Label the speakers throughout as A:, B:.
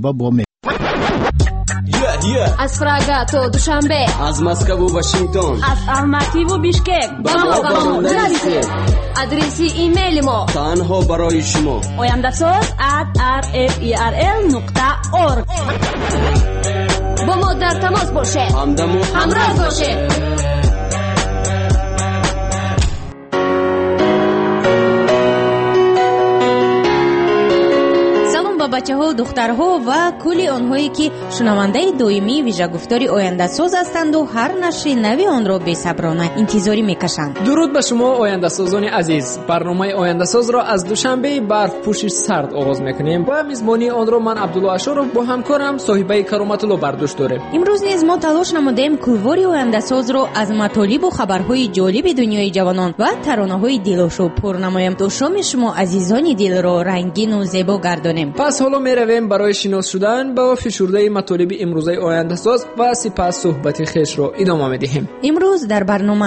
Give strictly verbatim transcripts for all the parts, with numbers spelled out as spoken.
A: شنبه با می
B: از فراگا تو دوشنبه،
C: از مسکو و واشنگتن،
B: از الماتی و بیشکک با ما با ما نرسید. ادرسی ایمیل ما
C: تنها برای شما
B: oyandasuz at r f e r l nokta org. با ما در تماس باشه،
C: همدم و
B: همراه باشه. بچه‌ها، دخترها و کلی آنهایی که شنونده دائمی ویژه گفتاری آینده ساز هستند و هر نشر نوی آن را بی‌صبرانه انتظاری می‌کشند.
D: درود به شما آینده سازان عزیز. برنامه آینده ساز را از دوشنبه برف پوش سرد آغاز می‌کنیم. با میزبانی آن را من عبدالله اشارف با همکارم صاحبه کرامت الله برداشت داریم.
B: امروز نیز ما تلاش نمودیم کلوار آینده ساز را از مطالب و خبرهای جالب دنیای جوانان و ترانه‌های دلشو پر نماییم تا شام شما عزیزان دل را رنگین و زیبا گردانیم.
D: پس حالا میرویم برای شناس شدن با فشرده مطالب امروزه آینده ساز و سپس صحبت خویش را ادامه میدهیم.
B: امروز در برنامه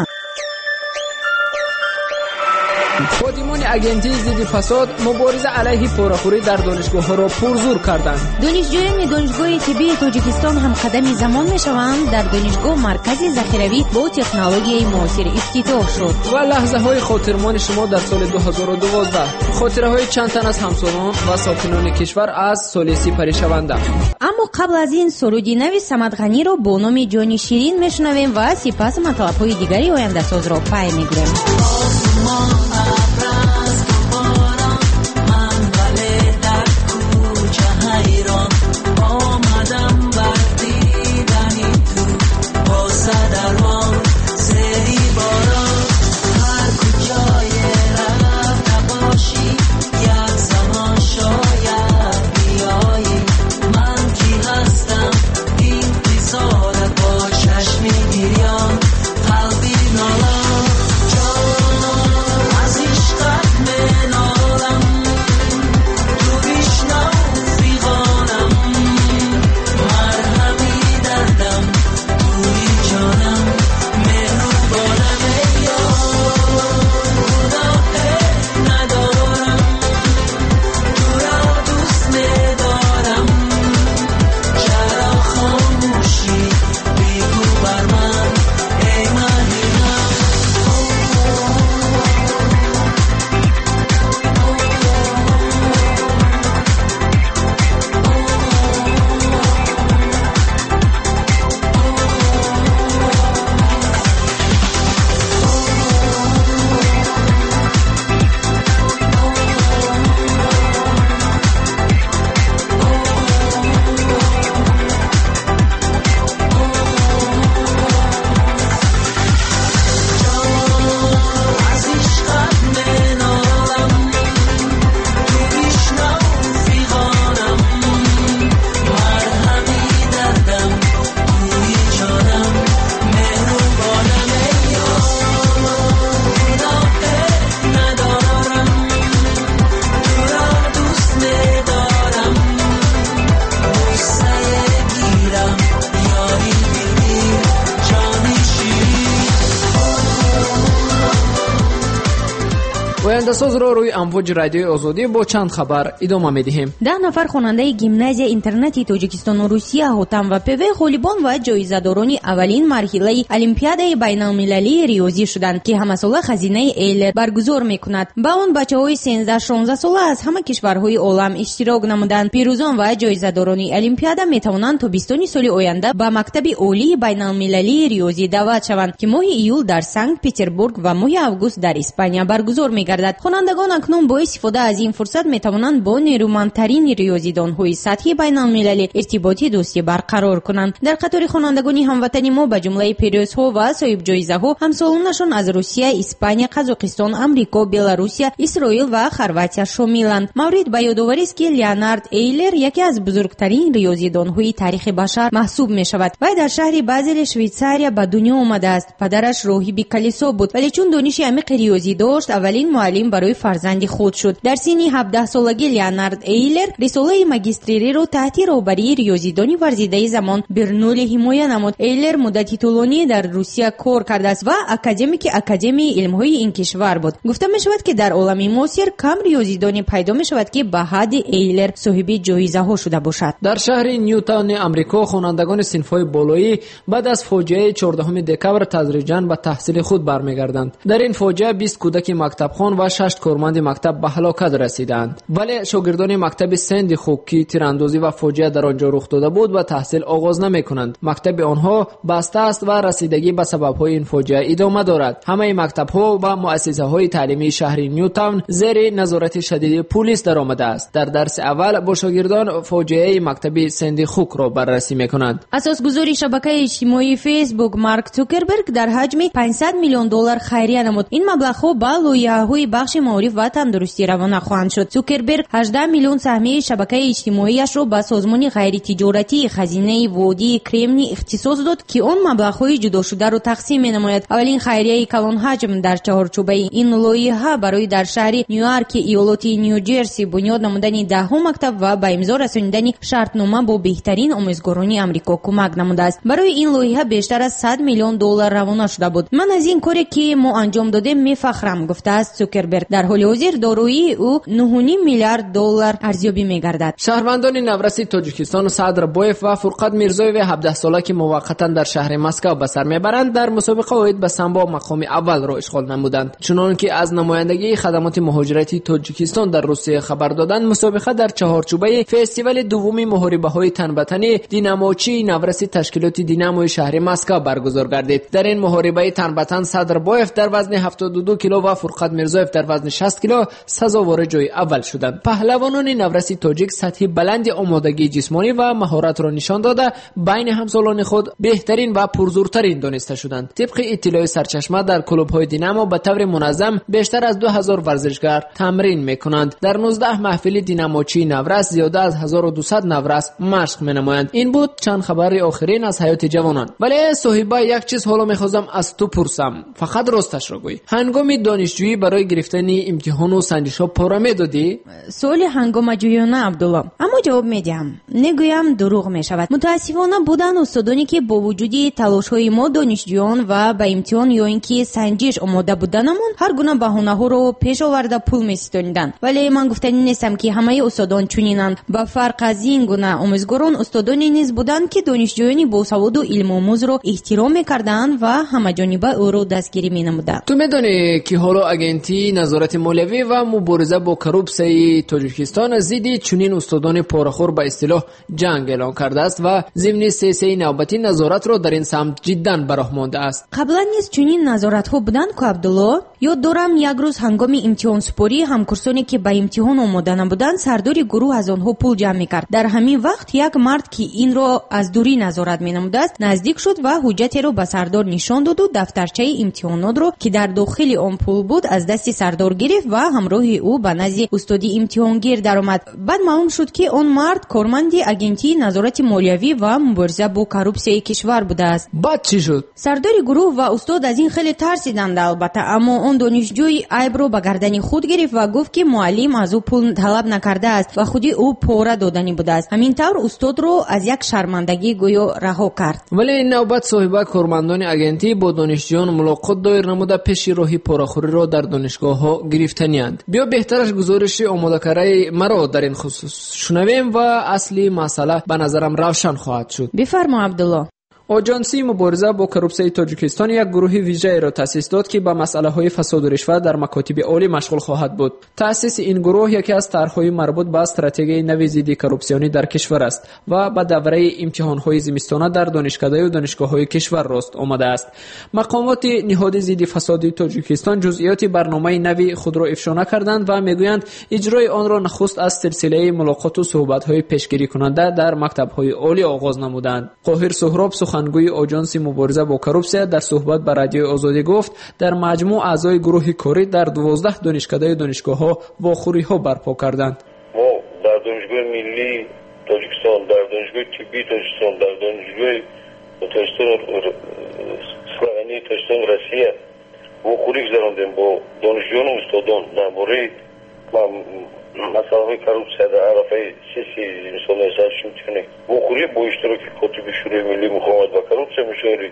D: خادمان اگنتی ضد فساد مبارزه علیه پاره‌خوری در دانشگاه‌ها را پرزور کردند.
B: دانشجویان دانشگاه طبی تاجیکستان هم قدم زمان میشوند. در دانشگاه مرکز ذخیروی با تکنولوژی معاصر افتتاح شد.
D: و لحظه‌های خاطرمان شما در سال دو هزار و دوازده، خاطره‌های چند تن از همسالان و ساکنان کشور از سال سپری شونده.
B: اما قبل از این سرودی نوی صمد غنی را با نام جانی شیرین میشنویم و سپس مطالب‌های دیگری آینده ساز را پی میگیریم.
D: آینده ساز را روی امواج رادیوی آزادی با چند خبر ادامه میدهیم.
B: ده نفر خواننده گیمنازیا اینترنتی تاجیکستان و روسیه حاتم و پوی غالبان و جایزه‌داران اولین مرحله المپیادای بین‌المللی ریاضی شدند که همساله خزینه ایلر برگزار میکند. با آن بچه‌های سیزده شانزده ساله از همه کشورهای عالم اشتراک نمودند. پیروزان و جایزه‌داران المپیادا میتوانند تا بیستم سال آینده به مکتب عالی بین‌المللی ریاضی دعوت شوند که ماه ایول در سنت پترزبورگ و ماه آگوست در اسپانیا برگزار می‌گردد. خوانندگان اکنون با استفاده از این فرصت میتوانند با نیرومندترین ریاضیدان‌های سطحی بین‌المللی ارتباطی دوستی برقرار کنند. در قطار خوانندگان هموطنی ما به جمله پیروزها و صاحب جایزه‌ها همسالانشان از روسیه، اسپانیا، قزاقستان، آمریکا، بلاروسیا، اسرائیل و خرواتیا شاملند. مورد به یادآوری است که لیونارد ایلر یکی از بزرگترین ریاضیدان‌های تاریخ بشر محسوب می‌شود. وی در شهر بازل شویتزاریا به دنیا آمده است. پدرش راهب کلیسا بود ولی چون دانش عمیق ریاضی داشت اولین معلم ملایم برای فرزند خود شد. در سن هفده سالگی لیونارد ایلر رساله ماجستری را تحت راهبری ریاضیدانی ورزیده زمان برنولی حمایت نمود. ایلر مدتی طولانی در روسیه کار کرده است و اکادمیک اکادمی علم‌های این کشور بود. گفته می‌شود که در عالم معاصر کم ریاضیدانی پیدا می‌شود که به حد ایلر صاحب جایزه‌ها شده باشد.
D: در شهر نیوتاون آمریکا خوانندگان صنف‌های بالایی بعد از فاجعه چهاردهم دکبر تدریجاً به تحصیل خود برمیگردند. در این فاجعه بیست کودک مکتبخوان و شش کارمند مکتب به هلاکت رسیدند. ولی شاگردان مکتب سند خوکی تیراندازی و فاجعه در آنجا رخ داده بود و تحصیل آغاز نمی‌کنند. مکتب آنها بسته است و رسیدگی به سبب‌های این فاجعه ادامه دارد. همه مکتب‌ها و مؤسسه‌های تعلیمی شهر نیوتاون زیر نظارت شدید پلیس درآمده است. در درس اول با شاگردان فاجعه مکتب سند خوک را بررسی می‌کنند.
B: اساسگذاری شبکه اجتماعی فیسبوک مارک زوکربرگ در حجم پانصد میلیون دلار خیریه نمود. این مبلغ‌ها به لایحه‌های بخش معارف و تندرستی روانه خواهند شد. زوکربرگ هجده میلیون سهمیه شبکه اجتماعیش را به سازمان غیر تجارتی خزینه وادی کرمنی اختصاص داد که آن مبلغ‌های جدا شده را تقسیم می‌نماید. اولین خیریه کلان حجم در چهارچوبه این لایحه برای در شهر نیویورک ایالت نیوجرسی بنیاد نمودن ده مکتب و به امضا رسانیدن شرطنامه با بهترین آموزگاران آمریکا کمک نموده است. برای این لایحه بیشتر از صد میلیون دلار روانه شده بود. من از این کاری که ما انجام دادیم میفخرم، گفته است زوکربرگ. در حال حاضر دارایی او نه و نیم میلیارد دلار ارزیابی می‌گردد.
D: شهروندان نورسی تاجیکستان صدر بایف و فرقت میرزایو هفده ساله که موقتا در شهر مسکو به سر میبرند در مسابقه اوید به سامبا مقام اول را اشغال نمودند. چنانکه از نمایندگی خدمات مهاجرتی تاجیکستان در روسیه خبر دادند، مسابقه در چهارچوبه فستیوال دومی محاربه‌های تن به تن دیناموچی نورسی تشکیلات دیناموی شهر مسکو برگزار گردید. در این محاربه تن به تن صدر بایف در وزن هفتاد و دو کیلو و فرقت میرزایو در وزن شصت کیلو سزاوار جای اول شدند. پهلوانان نورسی تاجیک سطح بلند آمادگی جسمانی و مهارت را نشان داده بین همسالان خود بهترین و پرزورترین دانسته شدند. طبق اطلاع سرچشمه در کلوب‌های دینامو به طور منظم بیشتر از دو هزار ورزشکار تمرین می‌کنند. در نوزده محفل دیناموچی نورس زیاده از هزار و دویست نورس مشق می‌نمایند. این بود چند خبر آخرین از حیات جوانان. ولی صاحبه یک چیز حالا می‌خواستم از تو پرسم، فقط راستش را گوی. هنگام دانشجویی برای گرفتن امتحان و سنجش‌ها پاره می‌دادی؟
B: سوال هنگام جویانه عبدالله، اما جواب میدم نگویم دروغ میشود. متاسفانه بودن استادانی که با وجود تلاش‌های ما دانشجویان و به امتحان یا اینکه سنجش آماده بودنمون هر گونه بهانه‌ها رو پیش آورده پول می‌ستانیدند. ولی من گفتنی نیستم که همه استادان چنینند. با فرق از این گونه آموزگاران استادانی نیز بودند که دانشجویان با سواد و علم آموز را احترام می‌کردند و همه‌جانبه او را دستگیری می‌نمودند.
D: تو می‌دانی که حالا اگنتی نظارت مالیوی و مبارزه با کروپسی تاجیکستان ضد چنین استادان پاره‌خور به اصطلاح جنگ اعلان کرده است و ضمن سه سه نوبتی نظارت را در این سمت جداً برآمده است.
B: قبلا نیز چنین نظارت‌ها بودند که عبدالله یاد دارم یک روز هنگام امتحان سپاری همکورسانی که به امتحان آماده نبودند سرداری گروه از آنها پول جمع می‌کرد. در همین وقت یک مرد که این را از دوری نظارت می‌نموده است نزدیک شد و حجتی را به سردار نشان داد و دفترچه امتحانات را که در داخل آن پول بود از دست سردار گرفت و همراه او به نزد استادی امتحانگیر درآمد. بعد معلوم شد که آن مرد کارمند اگنتی نظارت مالیوی و مبارزه با کروپسی کشور بوده است.
D: بعد چی شد؟
B: سردار گروه و استاد از این خیلی ترسیدند البته، اما آن دانشجوی عیب را به گردن خود گرفت و گفت که معلم از او پول طلب نکرده است و خودی او پاره دادنی بوده است. همین طور استاد را از یک شرمندگی گویا رها کرد.
D: ولی این نوبت صاحب کارمندان اگنتی با دانشجویان ملاقات دایر نموده پیش راهی پاره‌خوری را در دانشگاه‌ها گرفتنی‌اند. بیا بهترش گزارش آماده کردن مرا در این خصوص شنویم و اصلی مسئله به نظرم روشن خواهد شد.
B: بفرما عبدالله.
D: آژانسی مبارزه با کروپسی تاجیکستان یک گروه ویژه را تأسیس داد که به مسائل فساد و رشوه در مکاتب عالی مشغول خواهد بود. تأسیس این گروه یکی از طرح‌های مربوط به استراتژی نوی ضد کروپسیونی در کشور است و به دوره امتحان‌های زمستانه در دانشکده و دانشگاه‌های کشور راست آمده است. مقامات نهاد ضد فساد تاجیکستان جزئیات برنامه نوی خود را افشا نکردند و میگویند اجرای آن را نخست از سلسله ملاقات و صحبت‌های پیشگیری کننده در مکتب‌های عالی آغاز نمودند. قاهر سهراب سخنگوی آژانس مبارزه با کروپسی در صحبت با رادیو آزادی گفت در مجموع اعضای گروه کاری در دوازده دانشکده و دانشگاه‌ها واخوری‌ها برپا کردند.
A: ما در دانشگاه ملی تاجیکستان، در دانشگاه طبی تاجیکستان، در دانشگاه تاجیکستان اسلامی تاجیکستان روسیه وخوری گذراندیم با دانشجویان و استادان درباره مسائل کروپسیا در عرفه سیاسی انسان احساس می‌کنه. وخوری با اشتراک کاتب شورای ملی مقاومت با کروپسیا مشاوره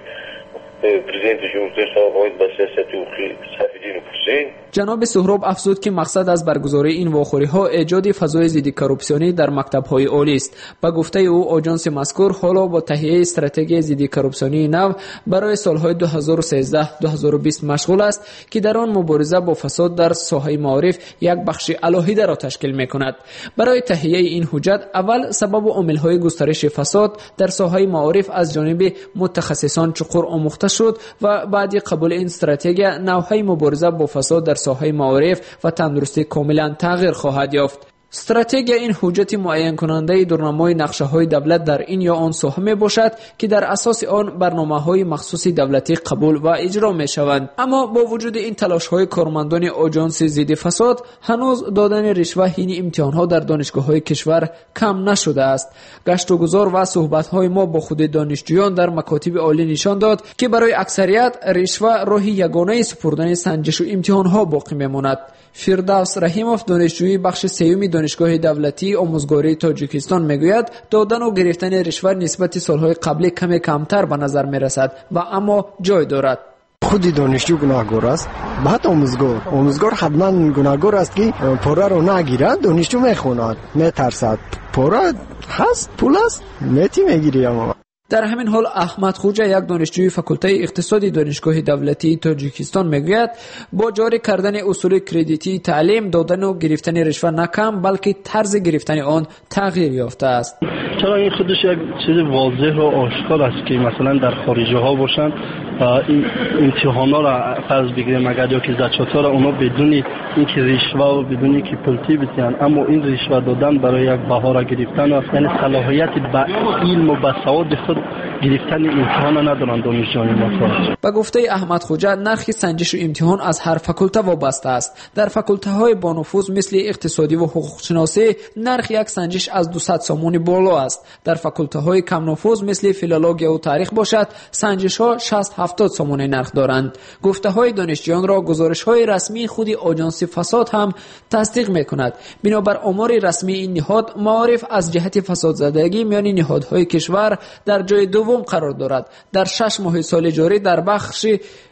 A: پرزیدنت جمهوری اسلامی با سیاست حقوقی صفیدین حسین.
D: جناب سهراب افزود که مقصد از برگزاری این واخوری‌ها ایجاد فضای ضد کروپسیونی در مکتب‌های عالی است. با گفته او آژانس مذکور حالا با تهیه استراتژی ضد کروپسیونی نو برای سال‌های دو هزار و سیزده تا دو هزار و بیست مشغول است که در آن مبارزه با فساد در ساحه معارف یک بخش علاهیده را تشکیل می‌کند. برای تهیه این حجت اول سبب و عامل‌های گسترش فساد در ساحه معارف از جانب متخصصان چقور آموخته شد و بعد قبول این استراتژی نوع‌های مبارزه با فساد در ساحه معارف و تندرستی کاملا تغییر خواهد یافت. استراتژی این حجت معین کننده دورنمای نقشه‌های دولت در این یا آن ساحه می باشد که در اساس آن برنامه‌های مخصوص دولتی قبول و اجرا می‌شوند. اما با وجود این تلاش‌های کارمندان آژانس ضد فساد هنوز دادن رشوه این امتحان‌ها در دانشگاه‌های کشور کم نشده است. گشت و گذار و صحبت‌های ما با خود دانشجویان در مکاتب عالی نشان داد که برای اکثریت رشوه راه یگانه سپردن سنجش و امتحان‌ها باقی می‌ماند. فردوس رحیموف دانشجوی بخش سیوم دانشگاه دولتی آموزگاری تاجیکستان میگوید دادن و گرفتن رشوه نسبت سالهای قبلی کمی کمتر به نظر میرسد و اما جای دارد.
E: خود دانشجو گناهگار است، بعد آموزگار آموزگار حتما گناهگار است که پاره رو نگیرد. دانشجو میخواند میترسد پاره هست پول است میتی میگیری. اما
D: در همین حال احمد خوجا یک دانشجوی فاکولته اقتصادی دانشگاه دولتی تاجیکستان میگوید با جاری کردن اصول کردیتی تعلیم دادن و گرفتن رشوه نه کم بلکه طرز گرفتن آن تغییر یافته است.
F: چرا این خودش یک چیز واضح و آشکار است که مثلا در خارجه ها باشن این امتحانا را فرض بگیریم اگر یا که زچاتا را اونا بدون اینکه رشوه و بدون اینکه پلتی بتیان، اما این رشوه دادن برای یک بها را گرفتن و یعنی صلاحیت به علم و به سواد خود گرفتن امتحان ندارند دانشجویان ما.
D: با گفته احمد خوجا نرخ سنجش و امتحان از هر فاکولته وابسته است. در فاکولته های با نفوذ مثل اقتصادی و حقوق شناسی نرخ یک سنجش از دویست سومون بالا است. در فاکولته های کم نفوذ مثل فیلولوژی و تاریخ باشد سنجش ها شصت هفتاد سومون نرخ دارند. گفته های دانشجویان را گزارش های رسمی خود آژانس فساد هم تصدیق میکند. بنابر آمار رسمی این نهاد معارف از جهت فساد زدگی میان نهادهای کشور در جای دوم قرار دارد. در شش ماه سال جاری در بخش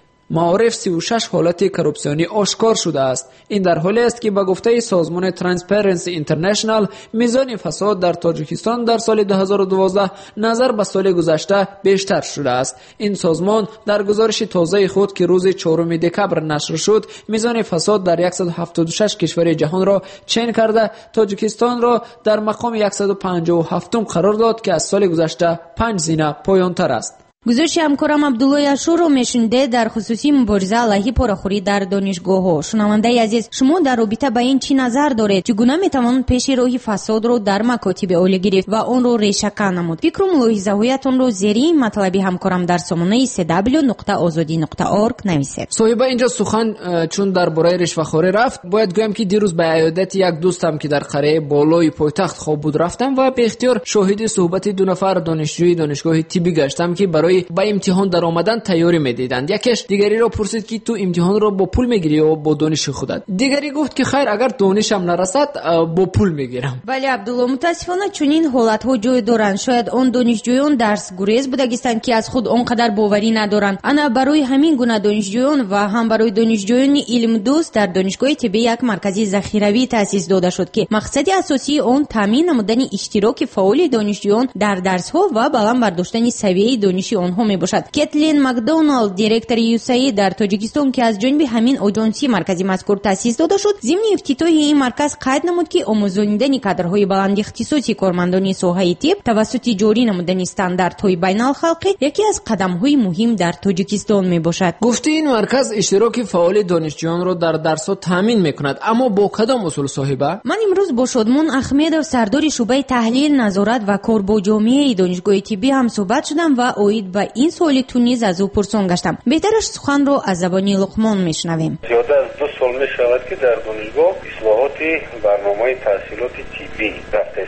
D: معارف سی و شش حالت کروپسیونی آشکار شده است. این در حالی است که با گفته سازمان ترانسپرنسی اینترنشنال میزان فساد در تاجیکستان در سال دو هزار و دوازده نظر به سال گذشته بیشتر شده است. این سازمان در گزارش تازه خود که روز چهارم دکبر نشر شد میزان فساد در صد و هفتاد و شش کشور جهان را چین کرده تاجیکستان را در مقام صد و پنجاه و هفت قرار داد که از سال گذشته پنج زینه پایان‌تر است.
B: گزارش همکارم عبدالله اشور رو میشنده در خصوصی مبارزه علیه پاره‌خوری در دانشگاه‌ها. شنونده عزیز، شما در رابطه با این چی نظر دارید؟ چگونه میتوان پیش راه فساد رو در مکاتب عالی گرفت و آن رو ریشه‌کن نمود؟ فکر و ملاحظه‌هایتان رو زیر این مطلبی همکارم در سامانه سی دبلیو نقطه آزادی نقطه اورگ نویسید.
D: صاحب اینجا سخن چون درباره رشوه‌خوری رفت، باید گویم که دیروز به عیادت یک دوستم که در قریه بالای پایتخت خواب بود رفتم و به اختیار شاهد صحبت دو نفر دانشجوی دانشگاه طبی گشتم که برای با امتحان در آمدن تیاری میدیدند. یکیش دیگری را پرسید که تو امتحان را با پول میگیری یا با دانش خودت؟ دیگری گفت که خیر اگر دانشم نرسد با پول میگیرم.
B: ولی عبدالله متاسفانه چنین حالت‌ها جای دارند. شاید آن دانشجویان درس گریز بودگیستند که از خود آنقدر باوری ندارند. انا برای همین گونه دانشجویان و هم برای دانشجویان علم دوست در دانشگاه طبی یک مرکزی ذخیروی تأسیس داده شد که مقصد اساسی آن تامین نمودن اشتراک فعال دانشجویان در درس‌ها و بالا برداشتن سویه دانشی آنها می باشد. کتلین مکدونالد دیرکتور یوسای در تاجیکستان که از جانب همین آژانس مرکزی مذکور تأسیس داده شد ضمن افتتاح این مرکز قید نمود که آموزاندن کادرهای بلند اختصاصی کارمندان ساحه طب توسط جاری نمودن استانداردهای بین الخلقی یکی از قدم‌های مهم در تاجیکستان می باشد.
D: گفته این مرکز اشتراک فعال دانشجویان را در درس‌ها تامین می‌کند، اما با کدام اصول صاحبه؟
B: من امروز با شادمان احمدov سردار شعبه تحلیل نظارت و کار با جامعه دانشگاه طبی هم صحبت شدم و اوید به این سوالی تو نیز از او پرسان گشتم. بهترش سخن رو از زبانی لقمان میشنویم.
A: زیاده از دو سال می شود که در دانشگاه اصلاحات برنامه تحصیلات طبی رفته شده است.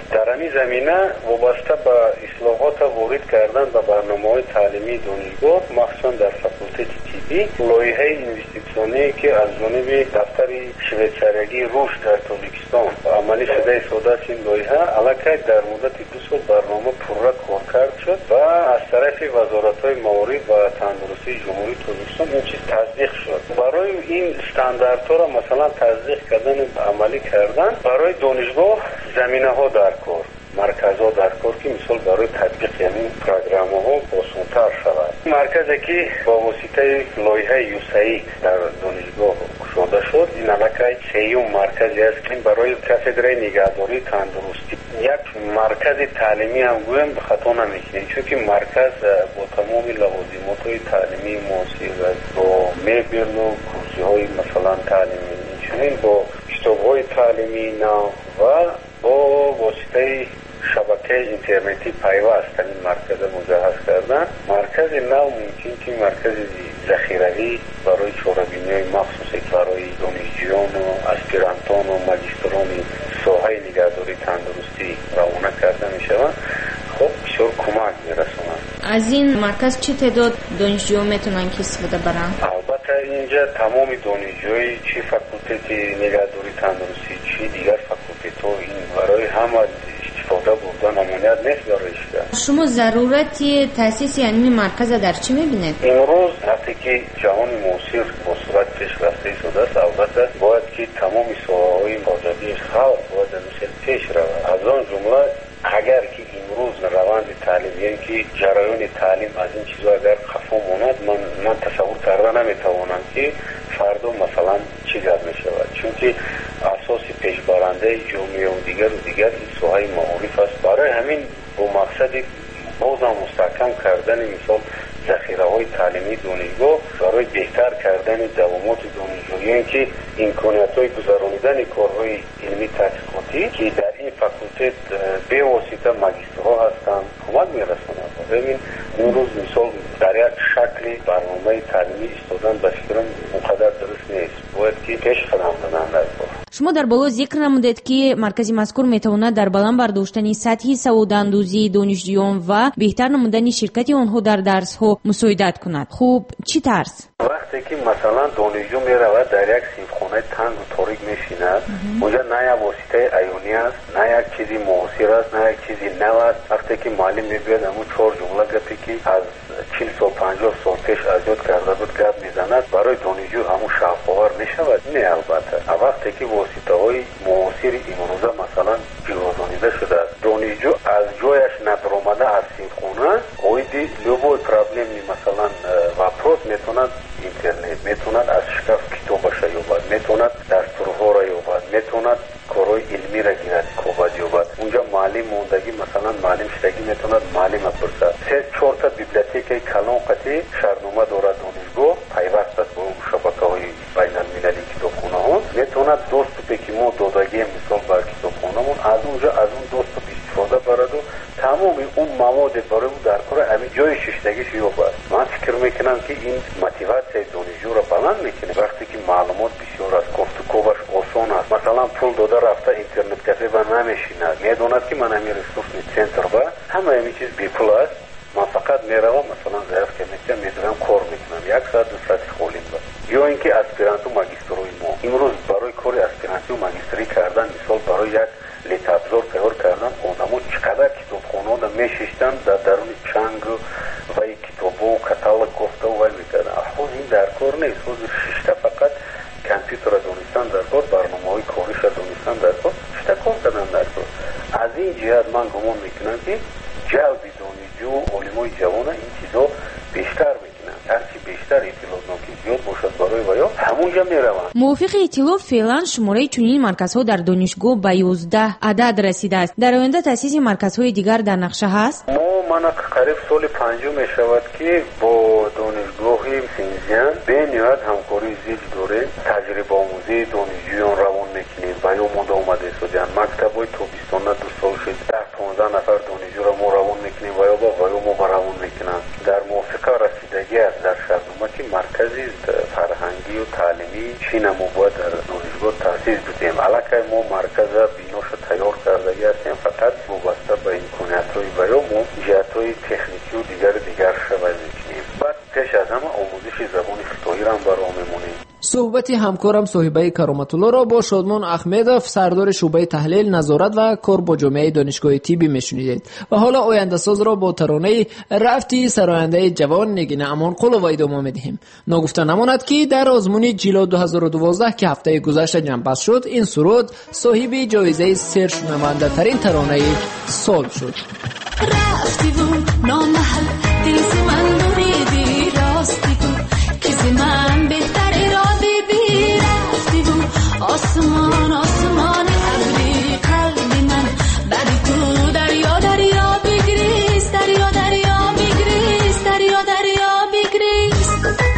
A: در این زمینه وابسته به اصلاحات وارد کردن به برنامه‌های تعلیمی دانشگاه، مخصوصا در فاکولته طبی، لایحه اینوستیسیونی که از جانب دفتر شویتزاریایی روش در تاجیکستان عملی شده ساده است، این لایحه الکی در مدت دو سال برنامه پررا کارکرد شد و از طرف وزارت‌های موارد و تندرستی جمهوری تاجیکستان این چیز تصدیق شد. برای این استانداردها را مثلا تصدیق کردن عملی کردن، برای دانشگاه زمینه‌ها در کار، مرکزها در کار که مثال برای تطبیق یعنی پروگرام‌ها آسان‌تر شود. مرکزی که با واسطه لایحه یوسعی در دانشگاه گشوده شد، این الکی سیوم مرکزی است که برای کاتدرای نگهداری تندرستی یک مرکز تعلیمی هم گویم به خطا نمی‌کنیم، چون که مرکز با تمام لوازمات‌های تعلیمی معاصر، با مبل و کرسی‌های مثلا تعلیمی، چنین با کتاب‌های تعلیمی نو و با واسطه شبکه اینترنتی پیوست این مرکز مجهز کردن. مرکز نو ممکن که مرکز ذخیروی برای چاره‌بینی‌های مخصوصی برای دانشجویان و اسپیرانتان و ماجستران ساحه نگهداری تندرستی روانه کرده می‌شود. خب بسیار کمک می‌رساند.
B: از این مرکز چه تعداد دانشجو میتونن که استفاده برن؟
A: البته اینجا تمام دانشجوی چی فاکولته نگهداری تندرستی چی دیگر فاکولته این برای همه استفاده بردن امانیت نیست برایشده.
B: شما ضرورتی تاسیس یعنی مرکز در چی میبینید؟
A: امروز وقتی که جهان معاصر با صورت پیشرفته شده است، البته باید که تمام ساحه‌های حاجتی خلق باید مثل پیش رود. از آن جمله اگر که امروز روند تعلیمی که جریان تعلیم از این چیزا اگر خفا ماند، من من تصور کردن نمیتوانم که فردا مثلا چی گپ میشود، چون که اساس پیشبرنده جامعه و دیگر و دیگر این ساحه معارف است. برای همین با مقصد بازم مستحکم کردن مثال ذخیره‌های تعلیمی دانشگاه، برای بهتر کردن دوامات دانشجویان که امکانیت‌های گذراندن کارهای علمی تحقیقاتی که در این فاکولته به واسطه ماجسترها هستند کمک می‌رساند. ببین امروز مثال در یک شکل برنامه تعلیمی ایستادن به فکرم مقدر درست نیست، باید که پیش قدم زدن در کار.
B: شما در بالا ذکر نمودید که مرکز مذکور میتواند در بلند برداشتن سطح سواداندوزی دانشجویان و بهتر نمودن شرکت آنها در درس‌ها مساعدت کند. خوب چی طرز؟
A: وقتی که مثلا دانشجو میرود در یک صنفخانه تنگ و تاریک میشیند، اونجا نه یک واسطه عیونی است، نه یک چیزی معاصر است، نه یک چیزی نو است. وقتی که معلم میگوید همون چهار جمله گپی که از چهل سال پنجاه سال پیش از یاد کرده بود گپ میزند، برای دانشجو همون شفاور میشود. نه البته وقتی که واسطه های معاصر امروزه مثلا جایگزینیده شده است، دانشجو از جایش ندرآمده از صنفخانه اویدی لوبوی پرابلمی مثلا واپروس میتوند اینترنت، میتوند از شکاف کتابش یابد، میتوند دستورها را یابد، میتوند کارهای علمی را گیرد کوبد یابد. اونجا معلم موندگی مثلا معلم شدگی میتوند معلم پرسد. سه چهار تا بیبلیوتک کلان قطعی شهرنامه دارد دانشگاه، پیوست است با شبکه‌های بین المللی کتابخانه‌ها، میتوند دوست که ما دادگی مثال بر کتابخانه‌مون از اونجا از اون دوست استفاده برد و تمام اون مواد برای او در کار همین جای ششتگیش یابد. من فکر میکنم که این موتیواسیون دانشجو را بلند میکنه. وقتی که معلومات بسیار است، گفتگوش آسان است، مثلا پول داده رفته اینترنت کافه و نمیشیند، میداند که من همین ریسورس سنتر با همه همین چیز بی پول است، من فقط میروم مثلا ضعف که میکنم میدونم کار میکنم یک ساعت دو ساعت خالیم با. یا اینکه اسپیرانت و ماجستروی ما امروز برای کار اسپیرانتی و ماجستری کردن، مثال برای یک لیت ابزار تیار کردن، آدم‌ها چقدر کتابخانه‌ها را میشستن در درون چنگ و کتاب‌ها و کاتالوگ گفته و وای میکردن. خود این در کار نیست، خود ششتا فقط کامپیوتر دانستن در کار، برنامه‌های کاریش دانستن در کار، ششتا کار کردن در کار. از این جهت من گمان میکنم که جلب دانشجو و علمای جوان این چیزا بیشتر میکنن. هرچی بیشتر اطلاعات ناکی زیاد باشد برای ویا همونجا میروند.
B: موافق اطلاع فعلا شماره چنین مرکزها در دانشگاه به یازده عدد رسیده است. در آینده تاسیس مرکزهای دیگر در نقشه هست؟
A: ما من قریب سال پنجم میشود که با دانشگاه سینزیان به نهایت همکاری زیاد داره. تجربه آموزی دانشجویان روان میکنیم و یا مداومت استادیان مکتبای تابستانه دو سال شد ده پانزده نفر دانشجو را ما روان میکنیم و یا با و یا ما روان میکنن. در موافقه رسیدگی است در شهرنامه که مرکزی فرهنگی و تعلیمی چین ما باید در دانشگاه
G: دانشگاه تأسیس بدیم. البته ما مرکز بیناش تیار کردگی هستیم، فقط وابسته به امکانیت‌های بیان و جهت‌های تکنیکی و دیگر دیگر شود می‌کنیم. بعد پیش از همه آموزش زبان خطایی را هم برام می‌مونیم.
D: صحبت همکارم صاحبه کرامت الله را با شادمان احمدوف سردار شعبه تحلیل نظارت و کار با جامعه دانشگاه طبی میشنیدید و حالا آینده ساز را با ترانه رفتی سراینده جوان نگین امان قلو ادامه میدهیم. نگفته نماند که در آزمون جیلا دو هزار و دوازده که هفته گذشته جنبش شد، این سرود صاحب جایزه سر شنونده ترین ترانه سال شد.
H: رفتی بود نامحل دیزی من بریدی راستی بود کسی من بهتر ارادی بی رفتی بود آسمان آسمان ابری قلبی من بدی تو دریا دریا بگریز دریا دریا بگریز دریا دریا بگریز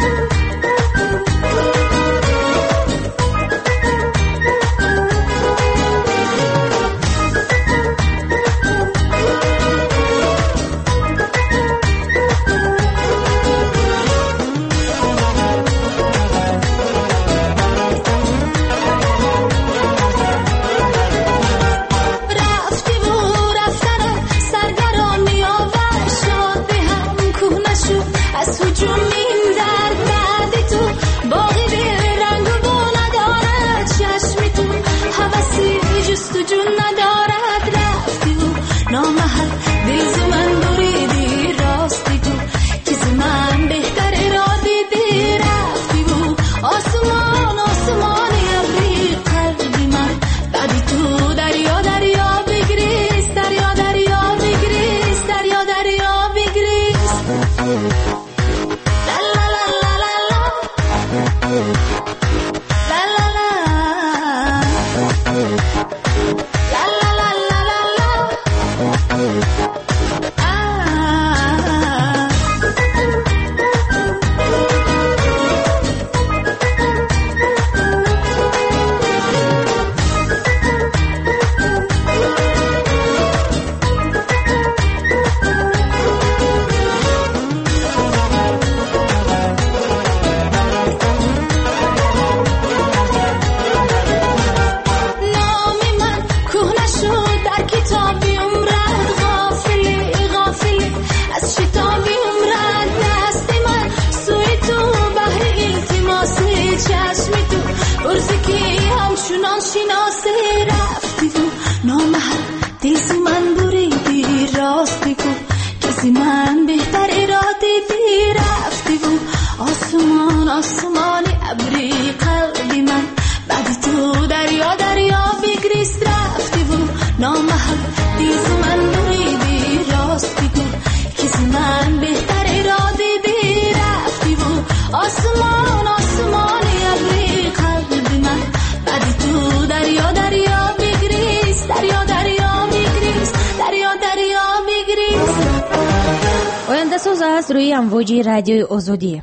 B: از روی امواج رادیوی آزادی.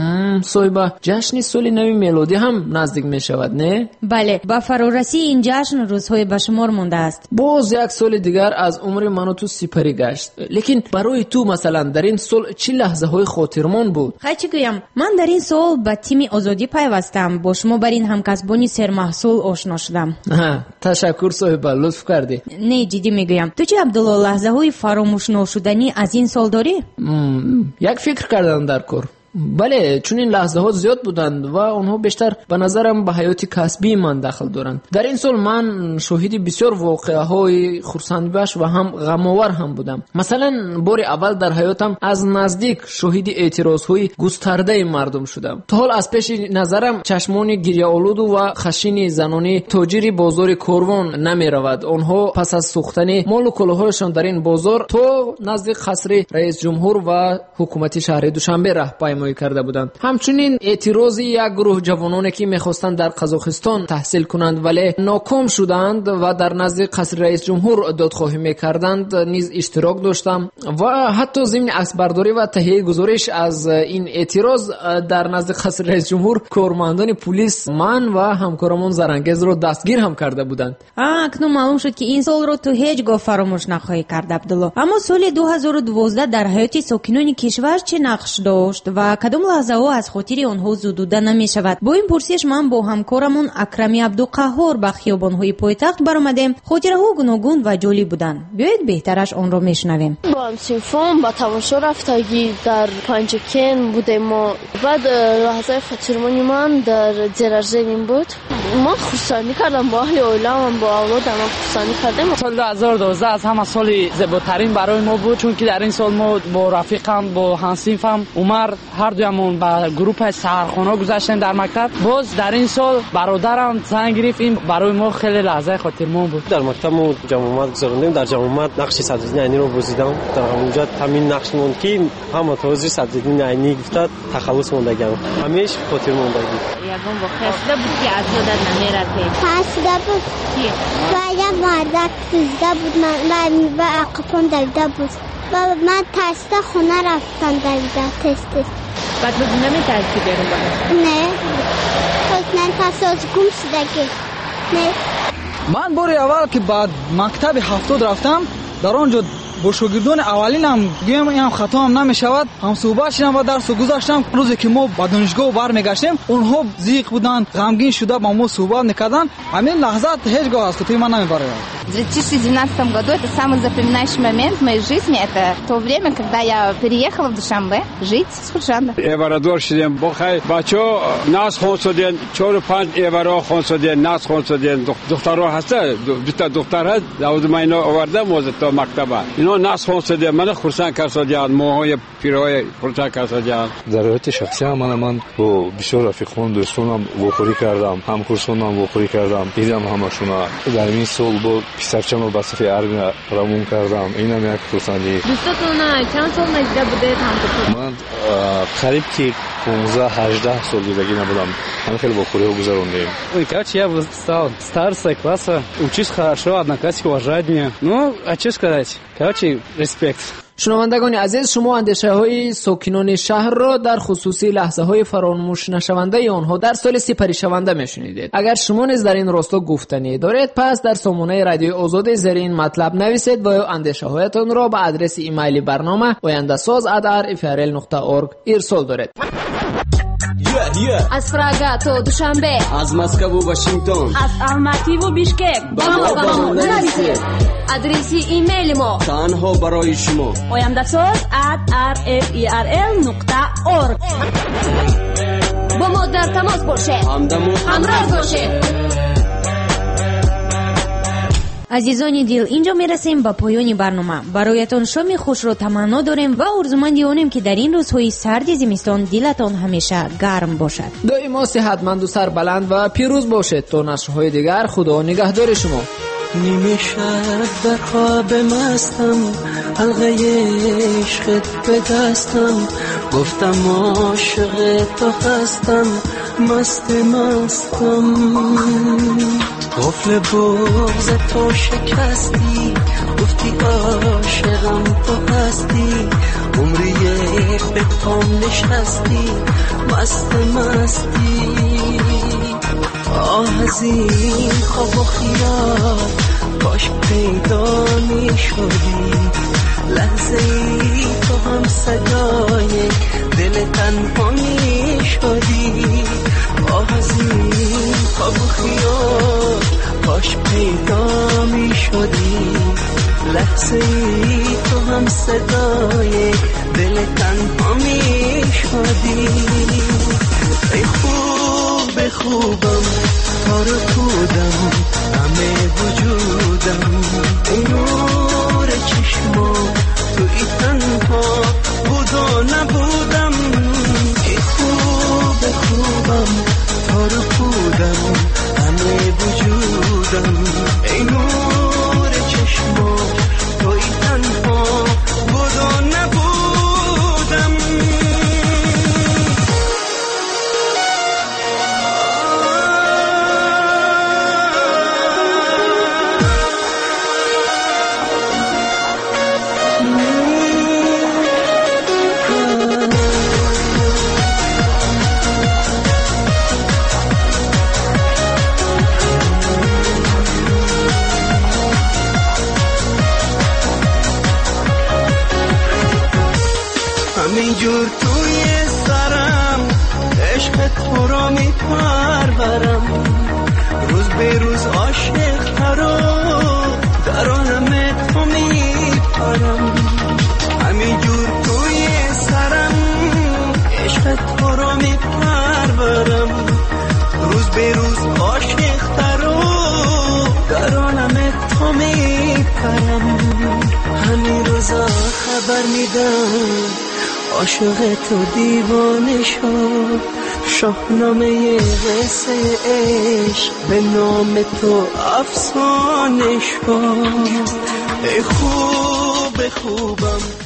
D: صاحبه جشن سال نو میلادی هم نزدیک می شود نه؟
B: بله، با فرارسی این جشن روزهای به شمار مانده است.
D: باز یک سال دیگر از عمر من و تو سپری گشت. لیکن برای تو مثلا در این سال چه لحظه های خاطرمان بود؟
B: خیلی گویم من در این سال با تیم آزادی پیوستم، با شما بر این همکسبانی سرمحصول آشنا شدم.
D: تشکر صاحبه، لطف کردی.
B: نه جدی میگویم. تو چه عبدالله لحظه های فراموش نشدنی از این سال داری؟
D: یک فکر کردم در کار. بله، چون این لحظه ها زیاد بودند و اونها بیشتر به نظرم به حیات کسبی من داخل دارند. در این سال من شاهد بسیار واقعه های خرسندبخش و هم غم‌آور هم بودم. مثلا بار اول در حیاتم از نزدیک شاهد اعتراض های گسترده مردم شدم. تا حال از پیش نظرم چشمان گریه آلود و خشین زنانی تاجر بازار کاروان نمی رود. آنها پس از سوختن مال و کالاهایشان در این بازار تو نزدیک قصر رئیس جمهور و حکومت شهر دوشنبه راهپیمایی کرده بودند. همچنین اعتراضی یک گروه جوانانی که می‌خواستند در قزاقستان تحصیل کنند ولی ناکام شدند و در نزد قصر رئیس جمهور دادخواهی می‌کردند نیز اشتراک داشتم و حتی ضمن عکسبرداری و تهیه گزارش از این اعتراض در نزد قصر رئیس جمهور کارمندان پلیس من و همکارمان زرنگیز را دستگیر هم کرده بودند.
B: اکنون معلوم شد که این سال رو تو هیچگاه فراموش نخواهی کرد عبدالله. اما سال دو هزار و دوازده در حیات ساکنان کشور چه نقش داشت و ва кадом лаҳзаҳо аз хотири онҳо зудуда намешавад. бо ин пурсиш ман бо ҳамкорамон Акрами Абдуқаҳҳор ба хиёбонҳои пойтахт баромадем. хотираҳо гуногун ва ҷолиб буданд. биёед беҳтараш онро мешунавем.
I: با همسینفون با تماشا رفتگی در پنجکن بودیم ما. بعد لحظه خاطرمانی من در جرارزنین بود. من خوشحالی کردم با اهل عائله‌ام، با اولادم خوشحالی کردم.
J: سال دو هزار و دوازده از همه سال زیباترین برای ما بود، چون که در این سال ما با رفیقم با همسینفم عمر هر دویمون با گروه سحرخوان‌ها گذاشتیم در مکتب. باز در این سال برادرم زنگ گرفت، این برای ما خیلی لحظه خاطرمون بود.
K: در مکتب ما جامعات گذاروندیم، در جامعات نقش صدرالدین عینی رو بازیدم. در اونجا همین نقش موند که همه توضیح صدرالدین عینی گفت تخلص موندگم همیشه خاطر موندگی.
B: یگان با خسته بود که از یادت نمیرفت.
L: خسته بود که باید مردک سوزده بود من و عقبان دویده بود و من تسته خونه رفتم دویده تست تست.
B: بعد بود نمیترسی برون باید؟
L: نه حسنان پس از گم شدگی نه.
M: من باری اول که بعد مکتب هفتاد رفتم در آنجا با شاگردان اولینم گویم این هم خطا هم نمیشود هم صحبت شدم و درس گذاشتم. روزی که ما به دانشگاه برمیگشتیم اونها زیق بودن، غمگین شده با ما صحبت میکردن. همین лахзат هیچگاه از خاطر من نمیبره.
N: В две тысячи двенадцатом году это самый запоминающий момент в моей жизни. Это то время, когда я переехала в Душанбе жить с Худжанда.
O: Эварадор шдем бохай бачо нас хонсоден чор панч эвара хонсоден нас хонсоден духтаро хаста бита духтар ҳаст давудмайно оварда моза то мактаба ино нас хонсоден мана хурсан карсодиан моҳои пирои хурсан карсодиан.
P: дар ҳояти шахсия ман ман бо бисёр рафиқон дӯстонам вохӯрӣ кардам, ҳамкурсонам вохӯрӣ кардам. дидам ҳамашуна дар ин сол бо писарчамо ба сафи армия равон кардам. инам як хурсандӣ.
B: дӯстатон чанд сол назида будед ҳамкурсон?
P: ман қариб ки понздаҳ ҳаждаҳ солгирдагӣ набудам. ҳама хеле вохӯриҳо гузарондем.
J: Короче, я стал старостой класса, учусь хорошо, одноклассники уважают меня. Ну, а что сказать? Короче, респект.
D: шунавандагони азиз, шумо андешаҳои сокинони шаҳрро дар хусуси лаҳзаҳои фаромӯш нашавандаи онҳо дар соли сипаришаванда мешунидед. агар шумо низ дар ин росто гуфтанӣ доред, пас дар сомонаи радиои озоди зери ин матлаб нависед ва ё андешаҳоятонро ба адреси имейли барнома ояндасоз at r f r l dot org ирсол доред.
H: از پراگا تو دوشنبه،
C: از مسکو و واشنگتن،
H: از الماتی و بیشکک با ما با ما نویسید. آدرسی ایمیل ما
C: تنها برای شما
H: oyamdasoz at r f e r l dot org. با ما در تماس باشید، همراه باشید.
B: азизони дил, инҷо мерасем ба поёни барнома. бароятон шоми хушро таманно дорем ва орзуманди онем ки дар ин рӯзҳои сарди зимистон дилатон ҳамеша гарм бошад.
D: доимо сеҳатманду сарбаланд ва пирӯз бошед. то нашрҳои дигар худо нигаҳдори шумо.
Q: نیمه شب در خواب مستم، حلقه عشقت به دستم، گفتم عاشق تو هستم، مست مستم. قفل بغض تو شکستی، گفتی عاشقم تو هستی، عمری به پام نشستی، مست مستی. آه از این خواب و خیال کاش پیدا می شدی، لحظه ای تو هم صدای دل تنها می شدی. آه از این خواب و خیال کاش پیدا می شدی، لحظه ای تو هم صدای دل تنها می شدی. ای خوب خوبم تارو بودم همه وجودم، ای نور چشما توی تنها بود و نبودم. ای خوب خوبم تارو بودم همه وجودم، ای نور چشما توی تنها بود و نبودم. همینجور توی سر عشق تو را می پرورم روز به روز عاشق ترا در عالم تو می پرم همین جور توی سرم عشق تو را می پرورم روز به روز عاشق ترا در عالم تو می پرم همین روزا خبر میدم عاشق تو دیوانه شد شاهنامه قصه عشق به نام تو افسانه شد ای خوب خوبم